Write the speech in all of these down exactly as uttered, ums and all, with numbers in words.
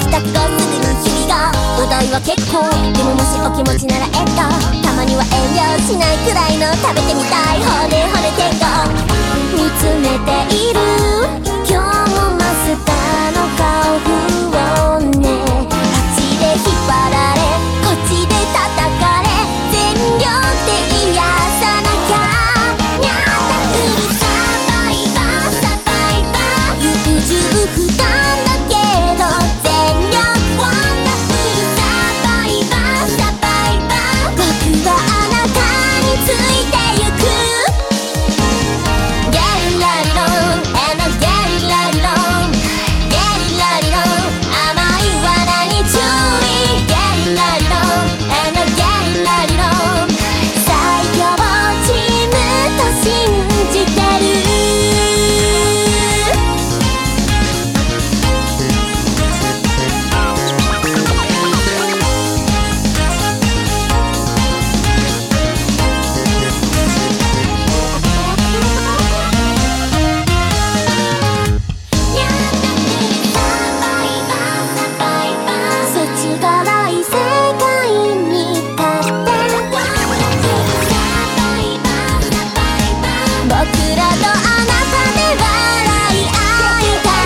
帰宅後すぐに日々が話題は結構でももしお気持ちならえっとたまには遠慮しないくらいの食べてみたいほれほれ天候見つめている今日もマスターの顔不穏ねあっちで引っ張られこっちで叩かれ全力で癒さなきゃにゃーだうるさバイバーサバイバー優柔不断だけど全力ワンダフルサバイバーサバイバー僕はあなたについてゆくゲリラリロン and a ゲリラリロンゲリラリロン甘い罠に注意ゲリラリロン and a ゲリラリロン最強チームと信じてるそっちがない世界に立って僕らとあなたで笑い合いた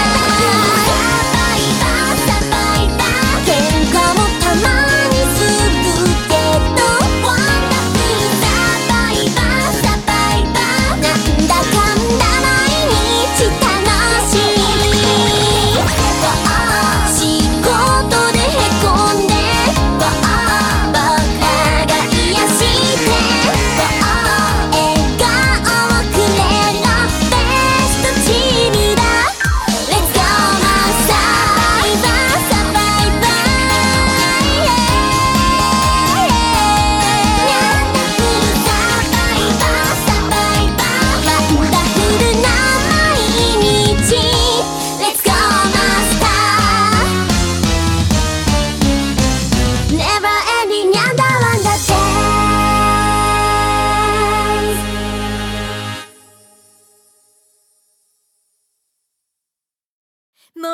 い喧嘩もたまにするけどワンダフルサバイバーサバイバーなんだかんだ毎日楽しい仕事でへこんで僕らが癒して笑顔をくれるベストチームだ Let's go マスターバイバーサバイバーニャンダフルサバイバーサバイバーワンダフルな毎日 Let's go マスター Never ending ニャンダワンダデイも